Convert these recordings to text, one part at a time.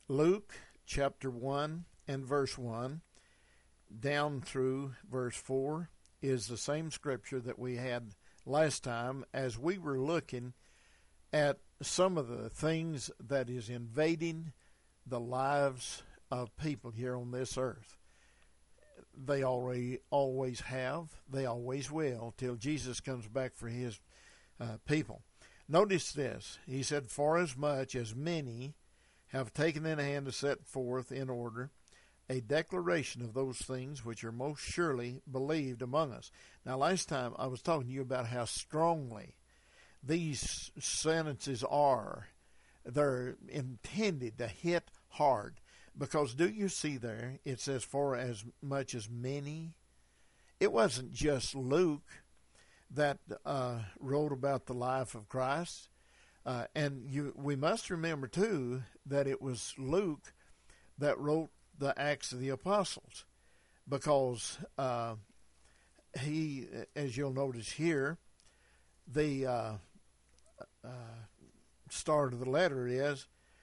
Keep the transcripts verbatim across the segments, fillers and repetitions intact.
Luke chapter one and verse one down through verse four is the same scripture that we had last time as we were looking at some of the things that is invading the lives of people here on this earth. They already always have, they always will, till Jesus comes back for his uh, people. Notice this. He said, "For as much as many have taken in hand to set forth in order a declaration of those things which are most surely believed among us." Now, last time I was talking to you about how strongly these sentences are. They're intended to hit hard. Because do you see there, it says, "for as much as many." It wasn't just Luke that uh, wrote about the life of Christ. Uh, and you, we must remember, too, that it was Luke that wrote the Acts of the Apostles. Because uh, he, as you'll notice here, the uh, uh, start of the letter is,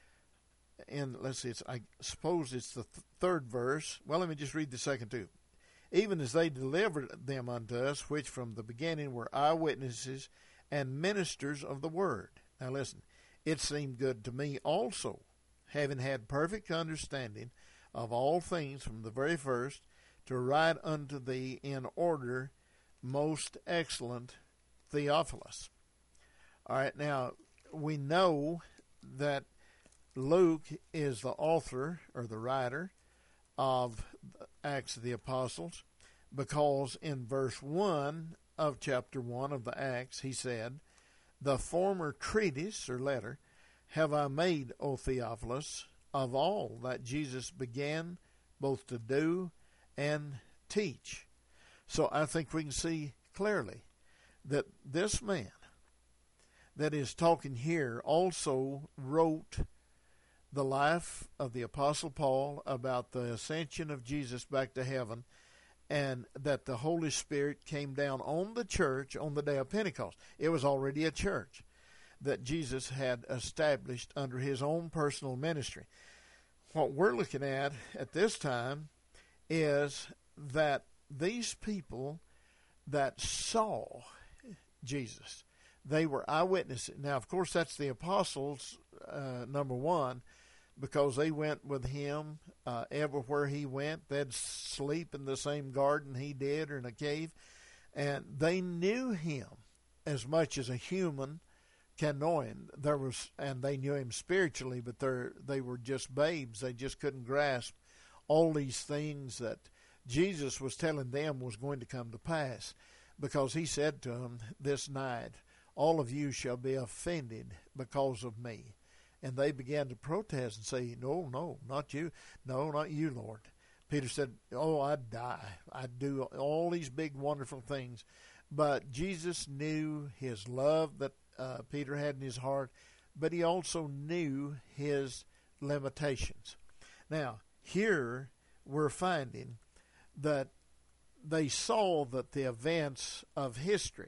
and let's see, it's, I suppose it's the th- third verse. Well, let me just read the second two. "Even as they delivered them unto us, which from the beginning were eyewitnesses and ministers of the word." Now listen, "it seemed good to me also, having had perfect understanding of all things from the very first, to write unto thee in order, most excellent Theophilus." All right, now we know that Luke is the author or the writer of Acts of the Apostles, because in verse one of chapter one of the Acts he said, "The former treatise or letter have I made, O Theophilus, of all that Jesus began both to do and teach." So I think we can see clearly that this man that is talking here also wrote the life of the Apostle Paul about the ascension of Jesus back to heaven, and that the Holy Spirit came down on the church on the day of Pentecost. It was already a church that Jesus had established under his own personal ministry. What we're looking at at this time is that these people that saw Jesus, they were eyewitnesses. Now, of course, that's the apostles, uh, number one, because they went with him uh, everywhere he went. They'd sleep in the same garden he did or in a cave. And they knew him as much as a human can know him. There was, and they knew him spiritually, but they they were just babes. They just couldn't grasp all these things that Jesus was telling them was going to come to pass. Because he said to them, "This night all of you shall be offended because of me." And they began to protest and say, "No, no, not you. No, not you, Lord." Peter said, "Oh, I'd die. I'd do all these big, wonderful things." But Jesus knew his love that uh, Peter had in his heart, but he also knew his limitations. Now, here we're finding that they saw that the events of history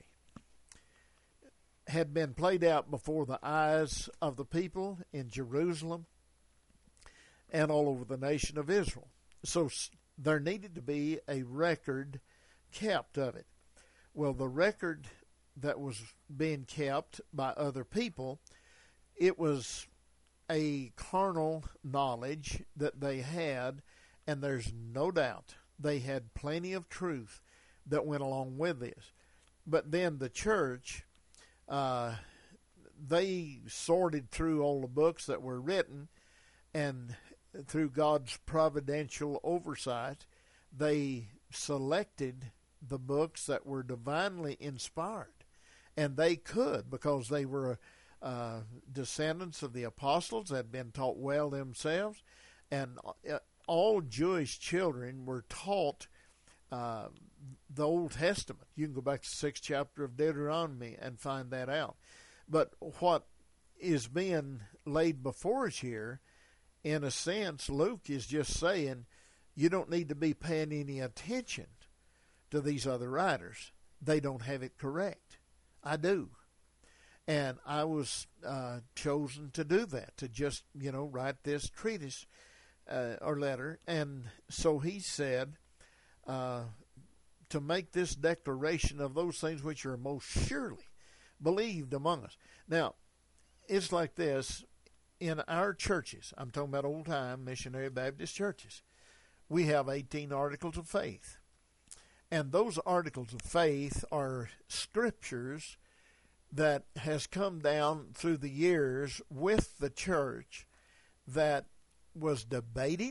had been played out before the eyes of the people in Jerusalem and all over the nation of Israel. So there needed to be a record kept of it. Well, the record that was being kept by other people, it was a carnal knowledge that they had, and there's no doubt they had plenty of truth that went along with this. But then the church, Uh, they sorted through all the books that were written, and through God's providential oversight, they selected the books that were divinely inspired. And they could, because they were uh, descendants of the apostles, had been taught well themselves, and all Jewish children were taught Uh, the Old Testament. You can go back to the sixth chapter of Deuteronomy and find that out. But what is being laid before us here, in a sense, Luke is just saying, you don't need to be paying any attention to these other writers. They don't have it correct. I do. And I was uh, chosen to do that, to just, you know, write this treatise uh, or letter. And so he said, uh, to make this declaration of those things which are most surely believed among us. Now, it's like this. In our churches, I'm talking about old-time missionary Baptist churches, we have eighteen articles of faith. And those articles of faith are scriptures that has come down through the years with the church that was debated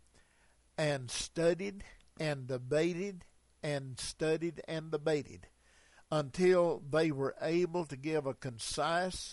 and studied and debated and studied and debated until they were able to give a concise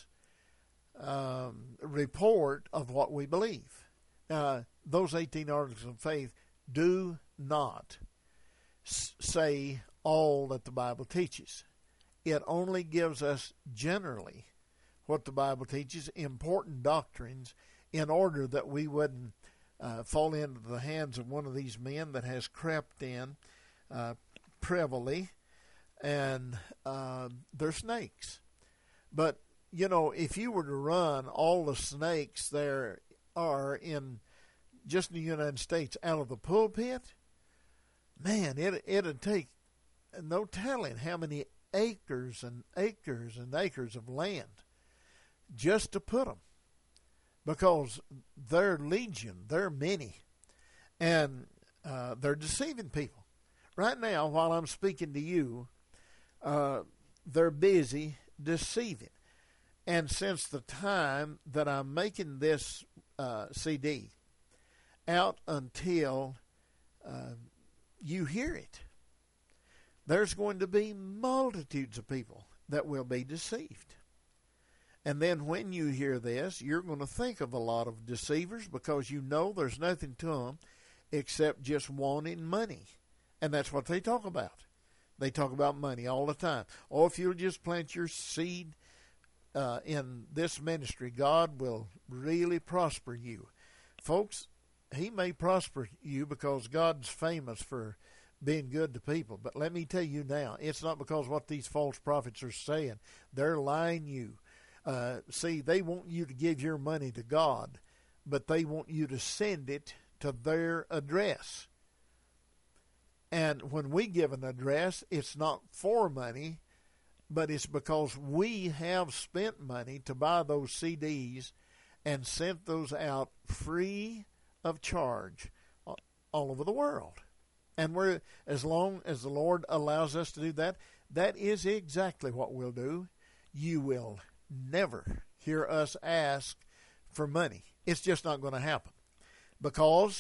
um, report of what we believe. Now, those eighteen articles of faith do not s- say all that the Bible teaches. It only gives us generally what the Bible teaches, important doctrines, in order that we wouldn't uh, fall into the hands of one of these men that has crept in uh, privily, and uh, they're snakes. But, you know, if you were to run all the snakes there are in just the United States out of the pulpit, man, it, it'd take no telling how many acres and acres and acres of land just to put them, because they're legion, they're many, and uh, they're deceiving people. Right now, while I'm speaking to you, uh, they're busy deceiving. And since the time that I'm making this uh, C D out until uh, you hear it, there's going to be multitudes of people that will be deceived. And then when you hear this, you're going to think of a lot of deceivers, because you know there's nothing to them except just wanting money. And that's what they talk about. They talk about money all the time. Oh, if you'll just plant your seed uh, in this ministry, God will really prosper you. Folks, he may prosper you because God's famous for being good to people. But let me tell you now, it's not because what these false prophets are saying. They're lying you. Uh, see, they want you to give your money to God, but they want you to send it to their address. And when we give an address, it's not for money, but it's because we have spent money to buy those C Ds and sent those out free of charge all over the world. And we're, as long as the Lord allows us to do that, that is exactly what we'll do. You will never hear us ask for money. It's just not going to happen, because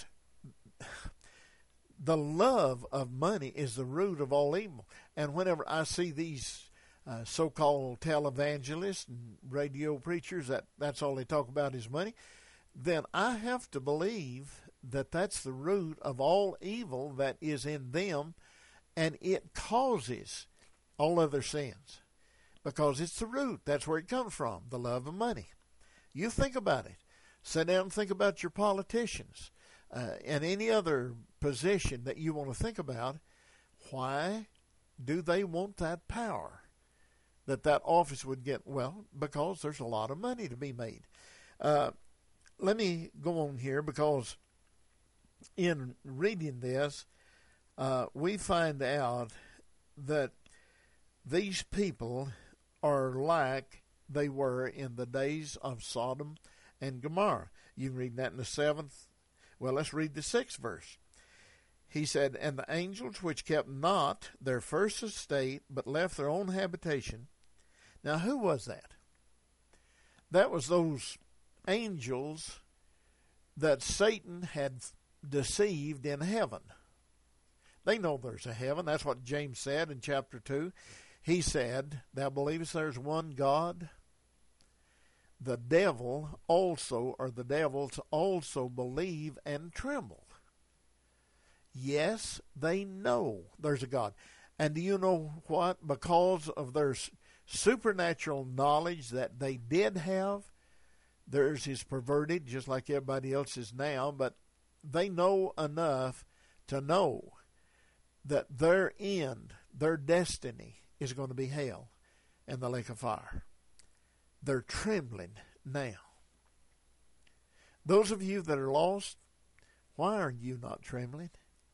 the love of money is the root of all evil. And whenever I see these uh, so-called televangelists and radio preachers that that's all they talk about is money, then I have to believe that that's the root of all evil that is in them, and it causes all other sins, because it's the root. That's where it comes from, the love of money. You think about it. Sit down and think about your politicians uh, and any other position that you want to think about. Why do they want that power that that office would get? Well, because there's a lot of money to be made. Uh, let me go on here, because in reading this, uh, we find out that these people are like they were in the days of Sodom and Gomorrah. You can read that in the seventh. Well, let's read the sixth verse. He said, "And the angels which kept not their first estate, but left their own habitation." Now, who was that? That was those angels that Satan had deceived in heaven. They know there's a heaven. That's what James said in chapter two. He said, "Thou believest there's one God?" The devil also, or the devils also believe and tremble. Yes, they know there's a God. And do you know what? Because of their supernatural knowledge that they did have, theirs is perverted just like everybody else is now, but they know enough to know that their end, their destiny, is going to be hell and the lake of fire. they're trembling now. Those of you that are lost, why are you not trembling?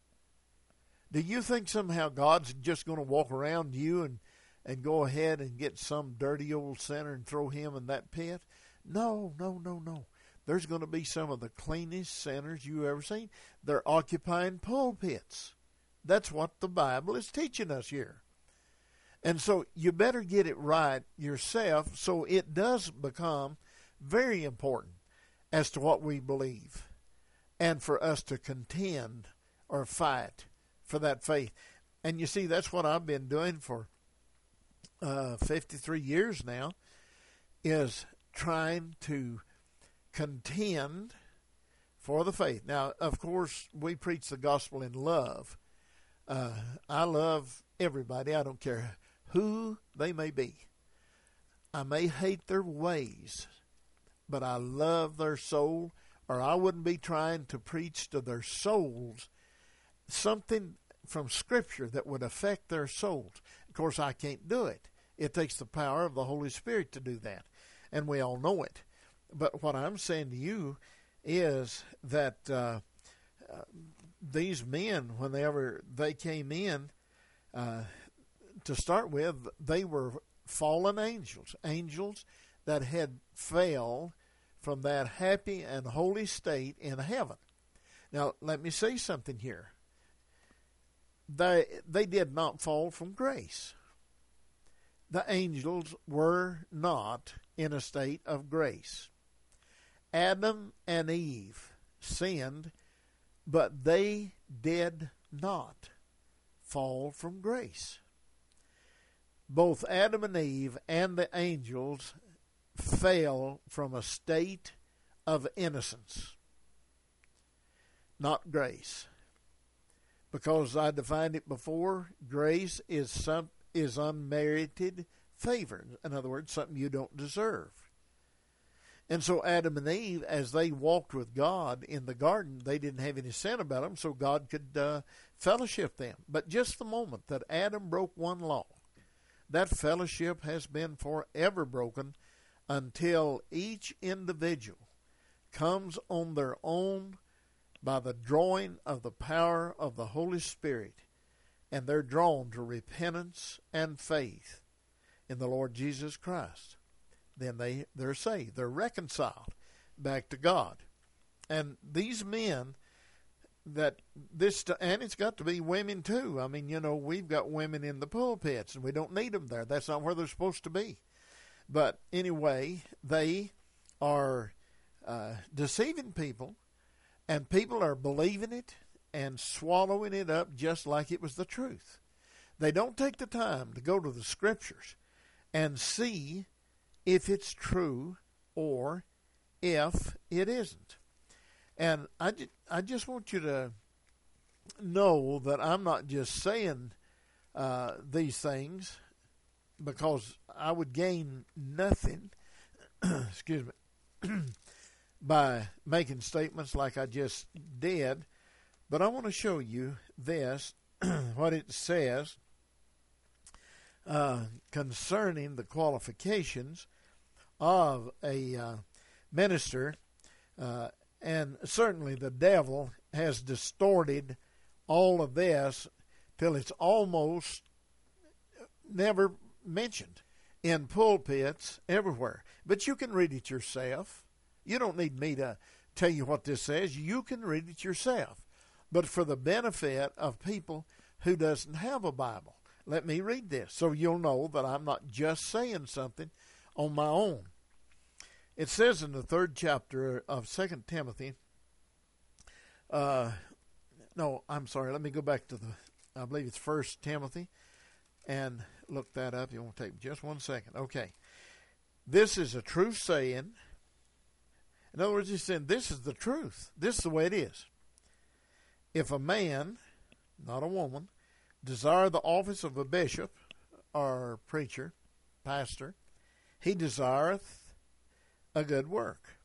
Do you think somehow God's just going to walk around you and, and go ahead and get some dirty old sinner and throw him in that pit? No, no, no, no. There's going to be some of the cleanest sinners you ever seen. They're occupying pulpits. That's what the Bible is teaching us here. And so you better get it right yourself, so it does become very important as to what we believe and for us to contend or fight for that faith. And you see, that's what I've been doing for uh, fifty-three years now, is trying to contend for the faith. Now, of course, we preach the gospel in love. Uh, I love everybody. I don't care who they may be. I may hate their ways, but I love their soul, or I wouldn't be trying to preach to their souls something from Scripture that would affect their souls. Of course, I can't do it. It takes the power of the Holy Spirit to do that, and we all know it. But what I'm saying to you is that uh, uh, these men, whenever they came in, uh, to start with, they were fallen angels, angels that had fell from that happy and holy state in heaven. Now, let me say something here. They, they did not fall from grace. The angels were not in a state of grace. Adam and Eve sinned, but they did not fall from grace. Both Adam and Eve and the angels fell from a state of innocence, not grace. Because I defined it before, grace is some is unmerited favor. In other words, something you don't deserve. And so Adam and Eve, as they walked with God in the garden, they didn't have any sin about them, so God could uh, fellowship them. But just the moment that Adam broke one law, that fellowship has been forever broken until each individual comes on their own by the drawing of the power of the Holy Spirit, and they're drawn to repentance and faith in the Lord Jesus Christ. Then they, they're saved. They're reconciled back to God. And these men, that this, and it's got to be women too. I mean, you know, we've got women in the pulpits, and we don't need them there. That's not where they're supposed to be. But anyway, they are uh, deceiving people, and people are believing it and swallowing it up just like it was the truth. They don't take the time to go to the Scriptures and see if it's true or if it isn't. And I, ju- I just want you to know that I'm not just saying uh, these things because I would gain nothing, excuse me, by making statements like I just did. But I want to show you this, what it says uh, concerning the qualifications of a uh, minister. Uh, and certainly the devil has distorted all of this till it's almost never mentioned in pulpits everywhere. But you can read it yourself. You don't need me to tell you what this says. You can read it yourself. But for the benefit of people who doesn't have a Bible, let me read this so you'll know that I'm not just saying something on my own. It says in the third chapter of Second Timothy, uh, no, I'm sorry, let me go back to the, I believe it's First Timothy, and look that up. You won't take just one second. Okay. This is a true saying. In other words, he's saying this is the truth. This is the way it is. If a man, not a woman, desire the office of a bishop or preacher, pastor, he desireth a good work.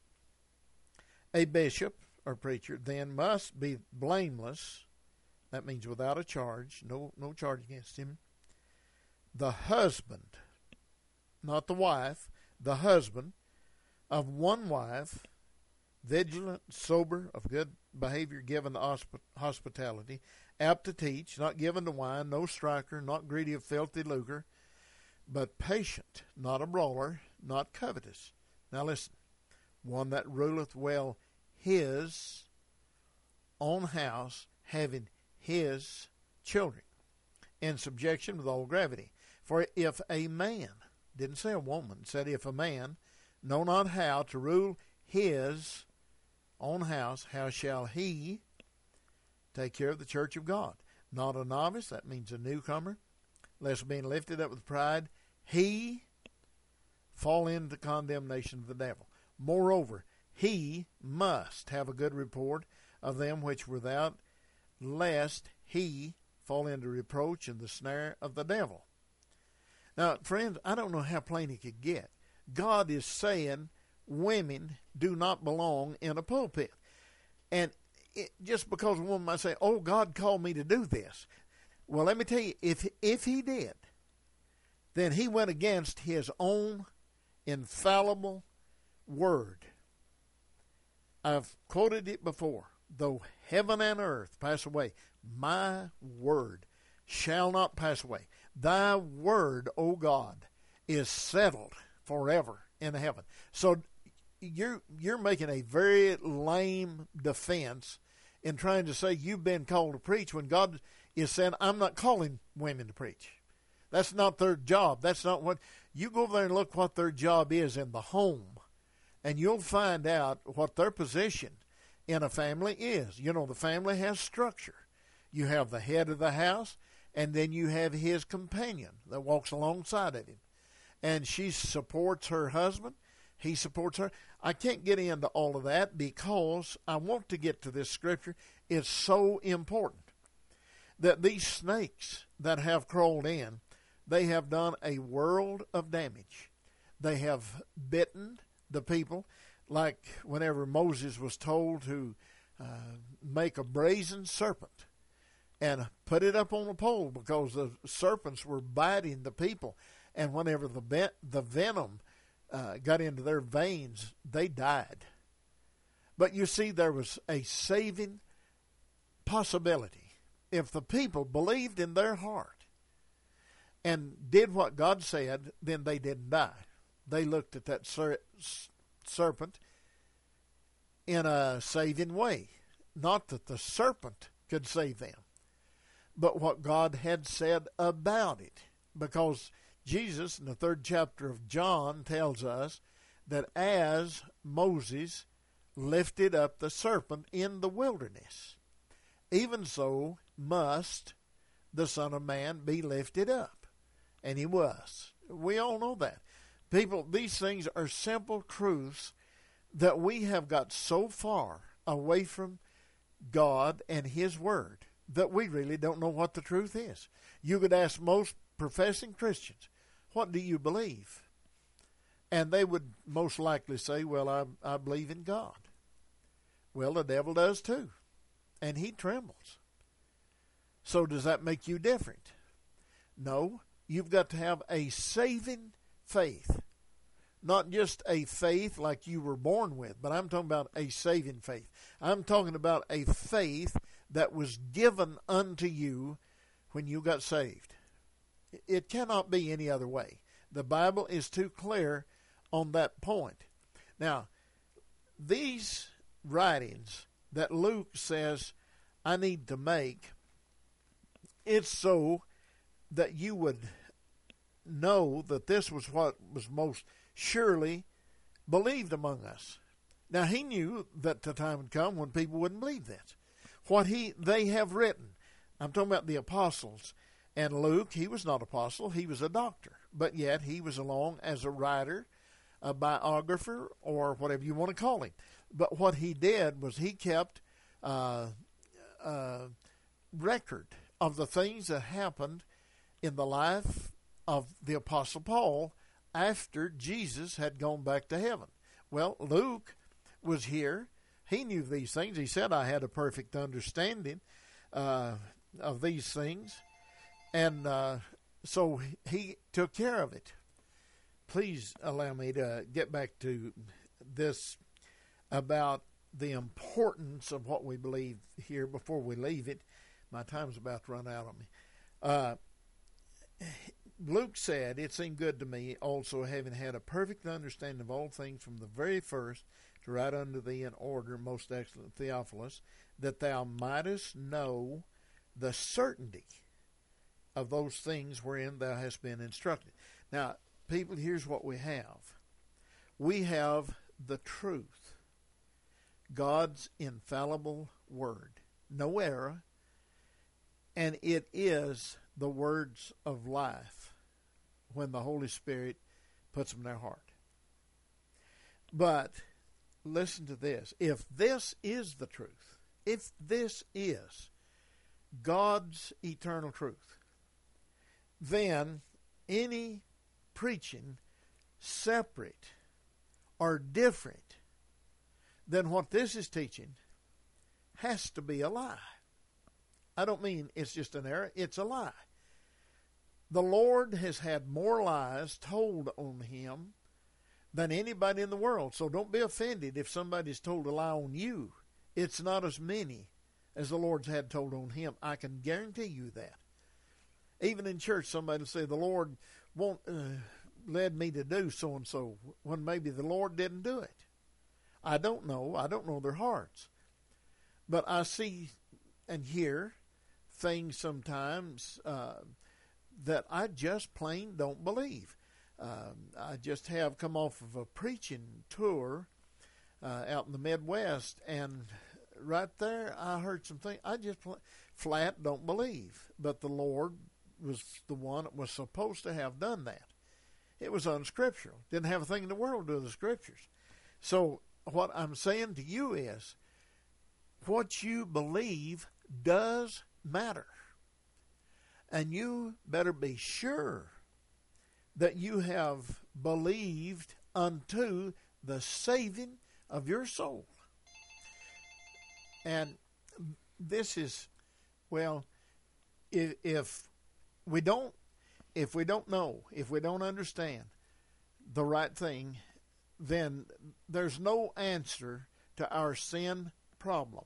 A bishop or preacher then must be blameless. That means without a charge, no, no charge against him. The husband, not the wife, the husband of one wife, vigilant, sober, of good behavior, given to hosp- hospitality, apt to teach, not given to wine, no striker, not greedy of filthy lucre, but patient, not a brawler, not covetous. Now listen, one that ruleth well his own house, having his children in subjection with all gravity. For if a man, didn't say a woman, said if a man know not how to rule his own house, how shall he take care of the church of God? Not a novice, that means a newcomer, lest being lifted up with pride, he fall into condemnation of the devil. Moreover, he must have a good report of them which were without, lest he fall into reproach and the snare of the devil. Now, friends, I don't know how plain it could get. God is saying women do not belong in a pulpit. And it, just because a woman might say, oh, God called me to do this. Well, let me tell you, if if he did, then he went against his own infallible word. I've quoted it before. Though heaven and earth pass away, my word shall not pass away. Thy word, O God, is settled forever in heaven. So you're you're making a very lame defense in trying to say you've been called to preach when God is saying, I'm not calling women to preach. That's not their job. That's not what, you go over there and look what their job is in the home, and you'll find out what their position in a family is. You know, the family has structure. You have the head of the house, and then you have his companion that walks alongside of him. And she supports her husband. He supports her. I can't get into all of that because I want to get to this scripture. It's so important that these snakes that have crawled in, they have done a world of damage. They have bitten the people, like whenever Moses was told to uh, make a brazen serpent and put it up on a pole because the serpents were biting the people. And whenever the ven- the venom uh, got into their veins, they died. But you see, there was a saving possibility. If the people believed in their heart and did what God said, then they didn't die. They looked at that ser- serpent in a saving way. Not that the serpent could save them, but what God had said about it. Because Jesus, in the third chapter of John, tells us that as Moses lifted up the serpent in the wilderness, even so must the Son of Man be lifted up. And he was. We all know that. People, these things are simple truths that we have got so far away from God and his word that we really don't know what the truth is. You could ask most professing Christians, what do you believe? And they would most likely say, well, I, I believe in God. Well, the devil does too. And he trembles. So does that make you different? No. You've got to have a saving faith. Not just a faith like you were born with, but I'm talking about a saving faith. I'm talking about a faith that was given unto you when you got saved. It cannot be any other way. The Bible is too clear on that point. Now, these writings that Luke says I need to make, it's so that you would know that this was what was most surely believed among us. Now, he knew that the time would come when people wouldn't believe this. What he they have written, I'm talking about the apostles. And Luke, he was not an apostle, he was a doctor. But yet he was along as a writer, a biographer, or whatever you want to call him. But what he did was he kept uh, uh, record of the things that happened in the life of the Apostle Paul after Jesus had gone back to heaven. Well, Luke was here. He knew these things. He said, I had a perfect understanding uh, of these things. And uh, so he took care of it. please allow me to get back to this about the importance of what we believe here before we leave it. My time's about to run out on me. Uh, Luke said, "It seemed good to me also, having had a perfect understanding of all things from the very first, to write unto thee in order, most excellent Theophilus, that thou mightest know the certainty of those things wherein thou hast been instructed." Now, people, here's what we have. We have the truth, God's infallible word, no error, and it is the words of life when the Holy Spirit puts them in their heart. But listen to this. If this is the truth, if this is God's eternal truth, then any preaching separate or different than what this is teaching has to be a lie. I don't mean it's just an error, it's a lie. The Lord has had more lies told on him than anybody in the world. So don't be offended if somebody's told a lie on you. It's not as many as the Lord's had told on him. I can guarantee you that. Even in church, somebody will say, the Lord won't, uh, led me to do so-and-so, when maybe the Lord didn't do it. I don't know. I don't know their hearts. But I see and hear things sometimes uh, that I just plain don't believe. Um, I just have come off of a preaching tour uh, out in the Midwest, and right there I heard some things I just pl- flat don't believe. But the Lord was the one that was supposed to have done that. It was unscriptural. Didn't have a thing in the world to do with the Scriptures. So what I'm saying to you is, what you believe does matter. And you better be sure that you have believed unto the saving of your soul. And this is, well, if, if we don't, if we don't know, if we don't understand the right thing, then there's no answer to our sin problem.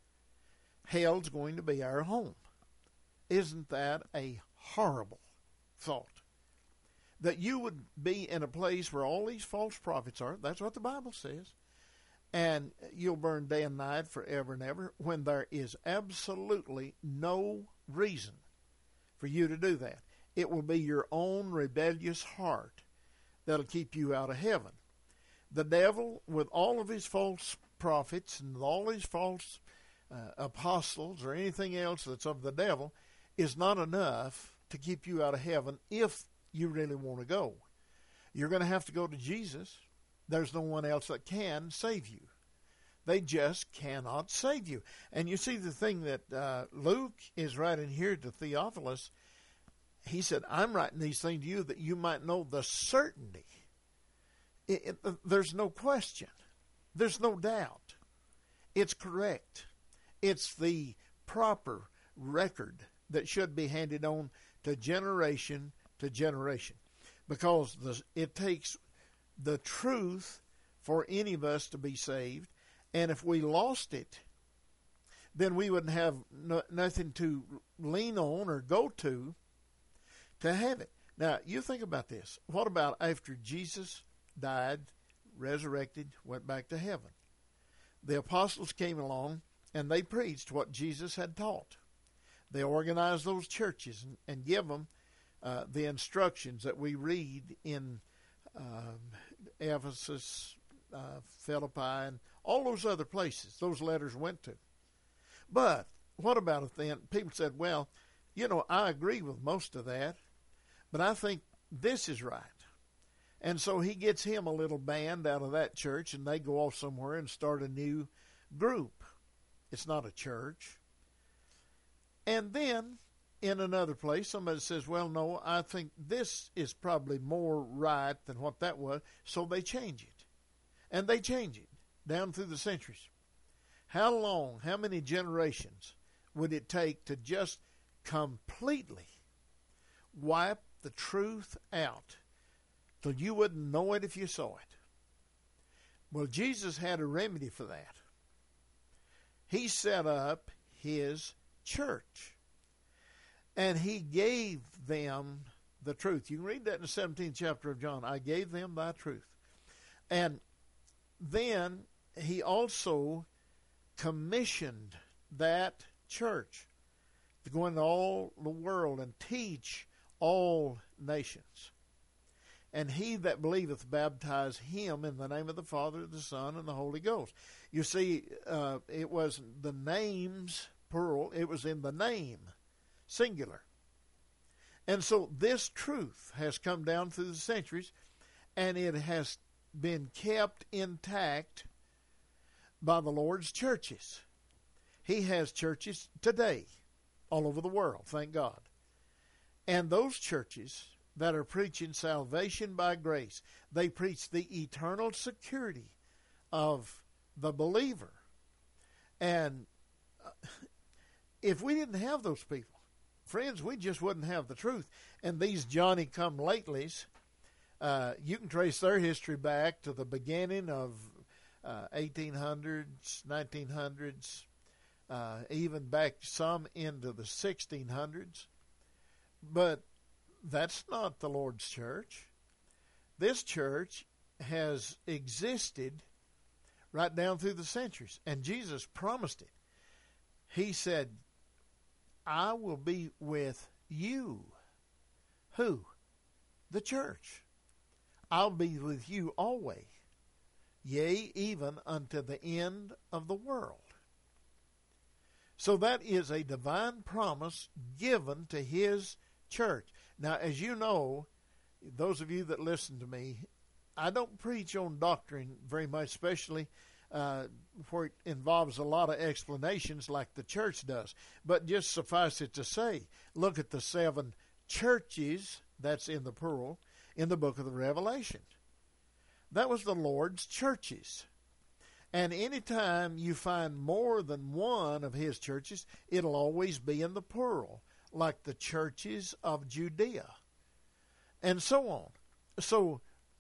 Hell's going to be our home. Isn't that a horrible thought? That you would be in a place where all these false prophets are. That's what the Bible says. And you'll burn day and night forever and ever, when there is absolutely no reason for you to do that. It will be your own rebellious heart that'll keep you out of heaven. The devil, with all of his false prophets and all his false uh, apostles or anything else that's of the devil, is not enough to keep you out of heaven if you really want to go. You're going to have to go to Jesus. There's no one else that can save you. They just cannot save you. And you see the thing that uh, Luke is writing here to Theophilus. He said, I'm writing these things to you that you might know the certainty. It, it, there's no question. There's no doubt. It's correct. It's the proper record that should be handed on to generation to generation. Because the, it takes the truth for any of us to be saved. And if we lost it, then we wouldn't have no, nothing to lean on or go to to have it. Now, you think about this. What about after Jesus died, resurrected, went back to heaven? The apostles came along and they preached what Jesus had taught. They organized those churches and, and give them uh, the instructions that we read in um, Ephesus, uh, Philippi, and all those other places those letters went to. But what about it then? People said, well, you know, I agree with most of that, but I think this is right. And so he gets him a little band out of that church, and they go off somewhere and start a new group. It's not a church. And then in another place, somebody says, well, no, I think this is probably more right than what that was. So they change it. And they change it down through the centuries. How long, how many generations would it take to just completely wipe the truth out till you wouldn't know it if you saw it. Well, Jesus had a remedy for that. He set up his church, and he gave them the truth. You can read that in the seventeenth chapter of John. I gave them thy truth. And then he also commissioned that church to go into all the world and teach all nations. And he that believeth baptize him in the name of the Father, the Son, and the Holy Ghost. You see, uh, it was the names, plural, it was in the name, singular. And so this truth has come down through the centuries, and it has been kept intact by the Lord's churches. He has churches today all over the world, thank God. And those churches that are preaching salvation by grace, they preach the eternal security of the believer. And if we didn't have those people, friends, we just wouldn't have the truth. And these Johnny-come-latelys, uh, you can trace their history back to the beginning of uh, eighteen hundreds, nineteen hundreds, uh, even back some into the sixteen hundreds. But that's not the Lord's church. This church has existed right down through the centuries, and Jesus promised it. He said, I will be with you. Who? The church. I'll be with you always, yea, even unto the end of the world. So that is a divine promise given to his church. Now, as you know, those of you that listen to me, I don't preach on doctrine very much, especially uh, where it involves a lot of explanations like the church does. But just suffice it to say, look at the seven churches, that's in the plural, in the book of the Revelation. That was the Lord's churches. And anytime you find more than one of his churches, it'll always be in the plural, like the churches of Judea, and so on. So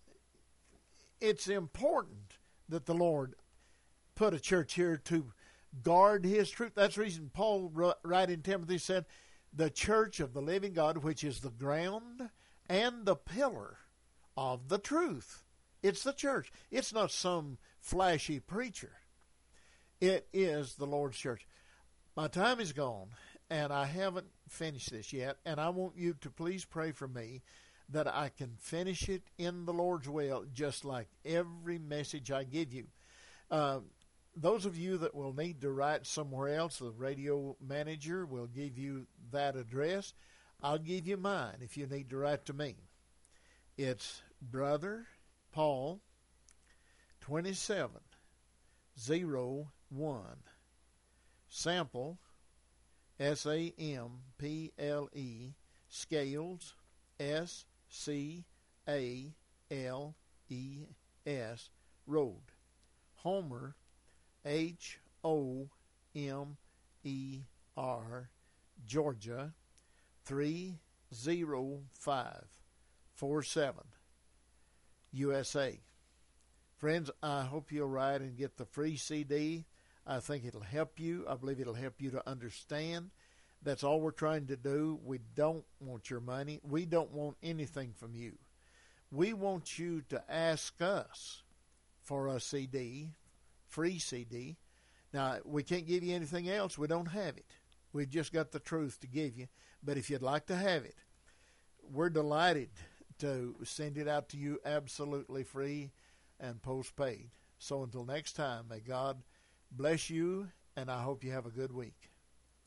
it's important that the Lord put a church here to guard his truth. That's the reason Paul, right in Timothy, said, the church of the living God, which is the ground and the pillar of the truth. It's the church. It's not some flashy preacher. It is the Lord's church. My time is gone, and I haven't finished this yet, and I want you to please pray for me that I can finish it in the Lord's will, just like every message I give you. Uh, those of you that will need to write somewhere else, the radio manager will give you that address. I'll give you mine if you need to write to me. It's Brother Paul, twenty-seven oh one, Sample, S A M P L E, Scales, S C A L E S, Road, Homer, H O M E R, Georgia, three oh five four seven, U S A. Friends, I hope you'll write and get the free C D. I think it'll help you. I believe it'll help you to understand. That's all we're trying to do. We don't want your money. We don't want anything from you. We want you to ask us for a C D, free C D. Now, we can't give you anything else. We don't have it. We've just got the truth to give you. But if you'd like to have it, we're delighted to send it out to you absolutely free and postpaid. So until next time, may God bless you, and I hope you have a good week.